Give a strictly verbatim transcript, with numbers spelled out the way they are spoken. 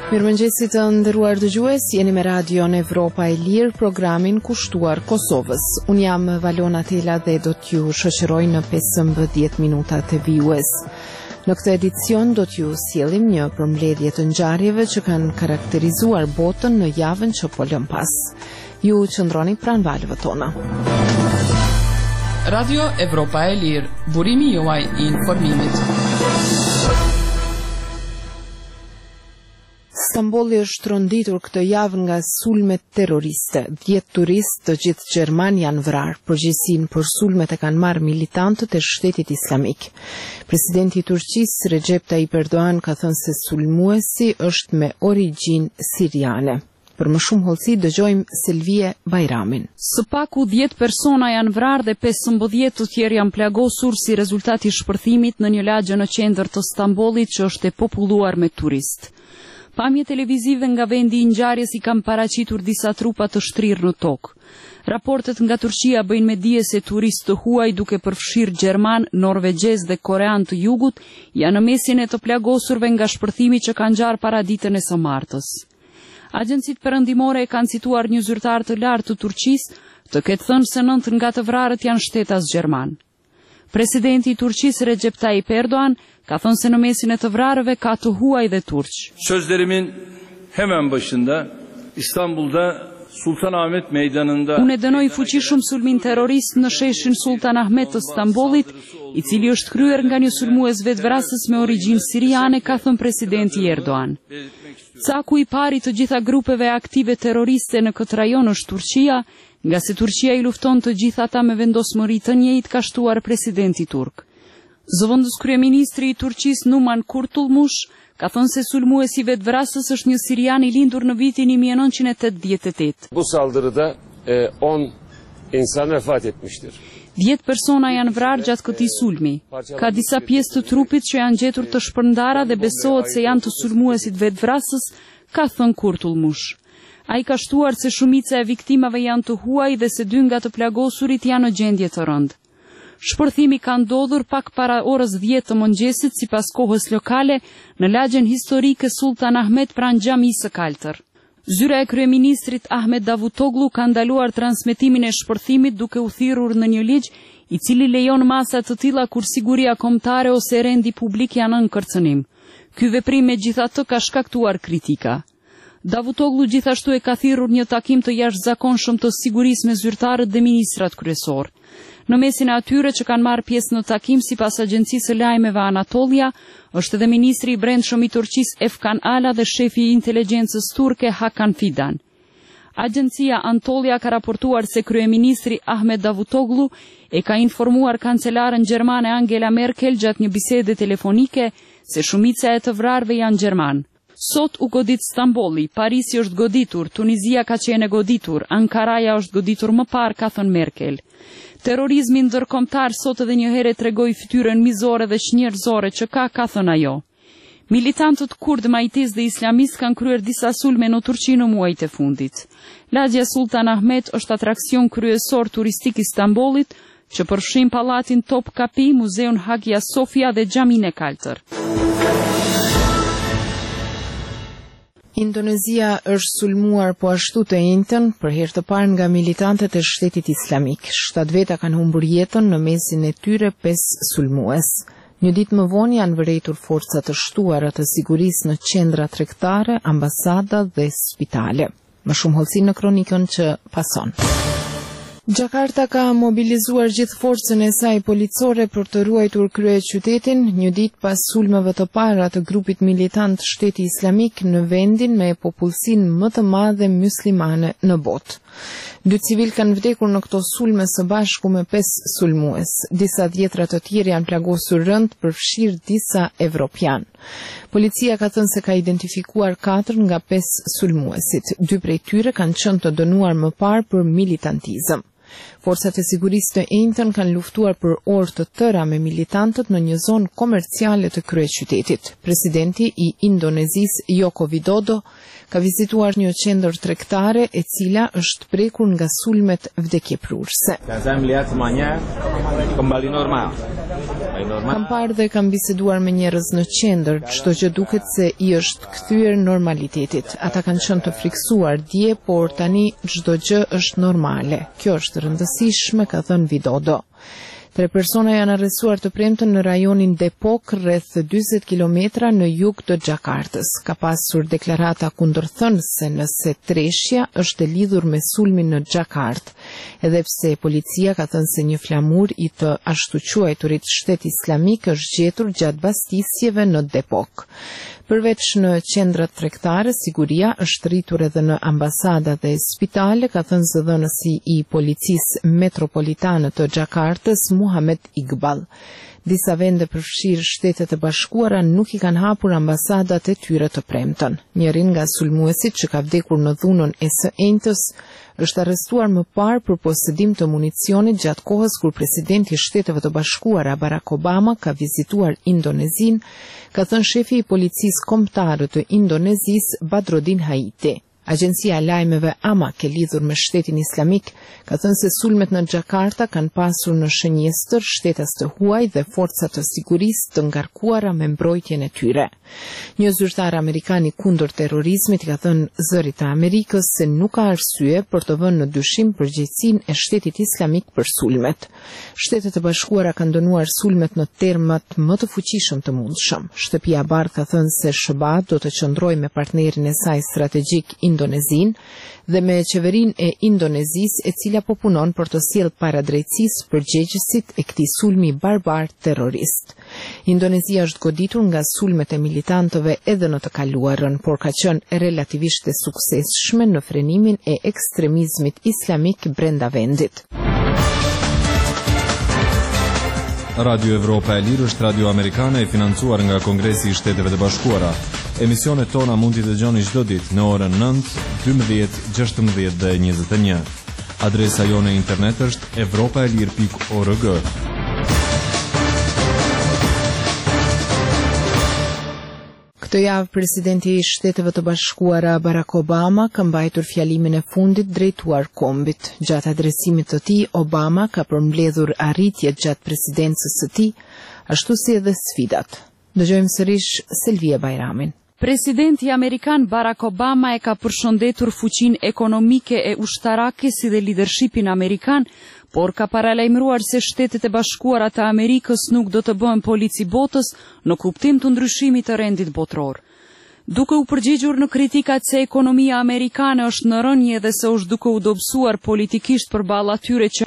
Mirëmëngjesit të nderuar dëgjues, jeni me Radion Evropa e Lirë, programin kushtuar Kosovës. Unë jam Valona Tela dhe do t'ju shoqëroj në pesëmbëdhjetë minutat e vijues. Në këtë edicion do t'ju sjellim një përmbledhje të ngjarjeve që kanë karakterizuar botën në javën që po lëm pas. Ju qëndroni pranë valëve tona. Radio Evropa e Lirë, burimi juaj i informimit. Stambolli është tronditur këtë javë nga sulmet terroriste. dhjetë turistë të gjithë gjerman janë vrarë. Përgjegjësinë për sulmet e kanë marrë militantët e Shtetit Islamik. Presidenti i Turqisë Recep Tayyip Erdogan ka thënë se sulmuesi është me origjinë siriane. Për më shumë hollësi dëgjojmë Selvie Bajramin. Së paku dhjetë persona janë vrarë dhe pesëmbëdhjetë të tjerë janë plagosur si rezultat i shpërthimit në një lagje në qendër të Stambollit që është e populluar me turistë. Pamje televizive nga vendi i ngjarjes i kanë paraqitur disa trupa të shtrirë në tokë. Raportet nga Turqia bëjnë me dije se turistë të huaj duke përfshirë gjerman, norvegjez dhe korean të jugut janë në mesin e të plagosurve nga shpërthimi që kanë ngjarë para ditën e së martës. Agjencitë perëndimore e kanë cituar një zyrtar të lartë të Turqisë të ketë thënë se nëntë nga të vrarët janë shtetas gjerman. Presidenti i Turqisë Recep Tayyip Erdogan ka thënë se në mesin e të vrarëve ka të huaj dhe turq. Sözlerimin hemen başında İstanbul'da Sultanahmet Meydanı'nda Unë e dënoj fuqishëm sulmin terrorist në sheshin Sultanahmet të Stambollit, i cili është kryer nga një sulmues vetvrasës me origjinë siriane, ka thënë presidenti Erdogan. Caku i pari të gjitha grupeve aktive terroriste në këtë rajon është Turqia, nga se Turqia i lufton të gjitha ata me vendosmëri të njëjtë, ka shtuar presidenti turk. Zëvendës kryeministri i Turqisë Numan Kurtulmush ka thënë se sulmuesi vetvrasës është një sirian i lindur në vitin një mijë e nëntëqind e tetëdhjetë e tetë. Bu saldırıda on insan vefat etmiştir. dhjetë persona janë vrarë gjatë këtij sulmi. Ka disa pjesë të trupit që janë gjetur të shpërndara dhe besohet se janë të sulmuesit vetvrasës, ka thënë Kurtulmush. Ai ka shtuar se shumica e viktimave janë të huaj dhe se dy nga të plagosurit janë në gjendje të rëndë. Shpërthimi ka ndodhur pak para orës dhjetë të mëngjesit sipas kohës lokale në lagjen historike Sultanahmet pranë xhamisë së Kaltër. Zyra e kryeministrit Ahmet Davutoglu ka ndaluar transmetimin e shpërthimit duke u thirrur në një ligj i cili lejon masa të tilla kur siguria kombëtare ose rendi publik janë në kërcënim. Ky veprim megjithatë ka shkaktuar kritika. Davutoglu gjithashtu e ka thirrur një takim të jashtëzakonshëm të sigurisë me zyrtarët dhe ministrat kryesor. Në mesin e atyre që kanë marrë pjesë në takim sipas agjencisë së lajmeve Anatolia, është edhe ministri i brendshëm i Turqisë Efkan Ala dhe shefi i inteligjencës turke Hakan Fidan. Agjencia Anatolia ka raportuar se kryeministri Ahmet Davutoglu e ka informuar kancelaren gjermane Angela Merkel gjatë një bisede telefonike se shumica e të vrarëve janë gjerman. Sot u godit Stambolli, Parisi është goditur, Tunizia ka qenë e goditur, Ankaraja është goditur më parë, ka thënë Merkel. Terrorizmi ndërkombëtar sot edhe një herë tregoi fytyrën mizore dhe çnjerëzore që ka, ka thënë ajo. Militantët kurd, majtis dhe islamist kanë kryer disa sulme në Turqi në muajt e fundit. Lagja Sultanahmet është atraksion kryesor turistik i Stambollit, që përfshin pallatin Topkapi, muzeun Hagia Sofia dhe xhaminë e Kaltër. Indonezia është sulmuar po ashtu të njëjtën për herë të parë nga militantët e Shtetit Islamik. Shtatë veta kanë humbur jetën në mesin e tyre pesë sulmues. Një ditë më vonë janë vërejtur forca të shtuara të sigurisë në qendra tregtare, ambasada dhe spitale. Më shumë hollësi në kronikën që pason. Jakarta ka mobilizuar gjithë forcën e saj policore për të ruajtur kryeqytetin një ditë pas sulmeve të para të grupit militant Shteti Islamik në vendin me popullsinë më të madhe muslimane në botë. Dy civil kanë vdekur në këto sulme së bashku me pesë sulmues. Disa dhjetra të tjerë janë plagosur rënd, përfshirë disa evropian. Policia ka thënë se ka identifikuar katër nga pesë sulmuesit. Dy prej tyre kanë qenë të dënuar më parë për militantizëm. Forcat e sigurisë të enjtën kanë luftuar për orë të tëra me militantët në një zonë komerciale të kryeqytetit. Presidenti i Indonezisë Joko Widodo ka vizituar një qendër tregtare e cila është prekur nga sulmet vdekjeprurse. Kam parë dhe kam biseduar me njerëz në qendër, çdo gjë duket se i është kthyer normalitetit. Ata kanë qenë të friksuar dje, por tani çdo gjë është normale. Kjo është rëndësishme, ka thënë Widodo. Tre persona janë arrestuar të premten në rajonin Depok, rreth dyzet kilometra në jug të Xhakartës. Ka pasur deklarata kundërthënëse nëse treshja është e lidhur me sulmin në Xhakartë, edhe pse policia ka thënë se një flamur i të ashtu quajturit Shtet Islamik është gjetur gjatë bastisjeve në Depok. Përveç në qendrat tregtare, siguria është rritur edhe në ambasada dhe spitale, ka thënë zëdhënësi i policisë metropolitane të Xhakartës, Muhamet Iqbal. Disa vende përfshirë Shtetet e Bashkuara nuk i kanë hapur ambasadat e tyre të premten. Njërin nga sulmuesit që ka vdekur në dhunën e së enjtës është arrestuar më parë për posedim të municionit gjatë kohës kur presidenti i Shteteve të Bashkuara Barack Obama ka vizituar Indonezinë, ka thënë shefi i policisë kombëtare të Indonezisë Badrodin Haiti. Agjencia e lajmeve Amak e lidhur me Shtetin Islamik ka thënë se sulmet në Xhakarta kanë pasur në shënjestër shtetas të huaj dhe forcat të sigurisë të ngarkuara me mbrojtjen e tyre. Një zyrtar amerikan i kundër terrorizmit ka thënë Zërit të Amerikës se nuk ka arsye për të vënë në dyshim përgjegjësinë e Shtetit Islamik për sulmet. Shtetet e Bashkuara kanë dënuar sulmet në termat më të fuqishëm të mundshëm. Shtëpia e Bardhë ka thënë se S B A do të qëndrojë me partnerin e saj strategjik Indonezinë dhe me qeverinë e Indonezisë, e cila po punon për të sjellë paradrejtësisë përgjegjësit e këtij sulmi barbar terrorist. Indonezia është goditur nga sulmet e militantëve edhe në të kaluarën, por ka qenë relativisht e suksesshme në frenimin e ekstremizmit islamik brenda vendit. Radio Evropa e Lirë është radio amerikane e financuar nga Kongresi i Shteteve të Bashkuara. Emisionet tona mund t'i dëgjoni çdo ditë në orën nëntë, dymbëdhjetë, gjashtëmbëdhjetë dhe njëzet e një. Adresa jone internet është evropaelir pikë org. Këtë javë presidenti i Shteteve të Bashkuara Barack Obama ka mbajtur fjalimin e fundit drejtuar kombit. Gjatë adresimit të tij, Obama ka përmbledhur arritjet gjatë presidencës së tij, ashtu si edhe sfidat. Dëgjojmë sërish Selvia Bajramin. Presidenti Amerikan Barack Obama e ka përshëndetur fuqinë ekonomike e ushtarake si dhe lidershipin Amerikan, por ka paralajmëruar se Shtetet e Bashkuara të Amerikës nuk do të bëhen polici botës në kuptim të ndryshimit të rendit botror. Duke u përgjigjur në kritikat se ekonomia amerikane është në rënje dhe se është duke u dobësuar politikisht përballë atyre që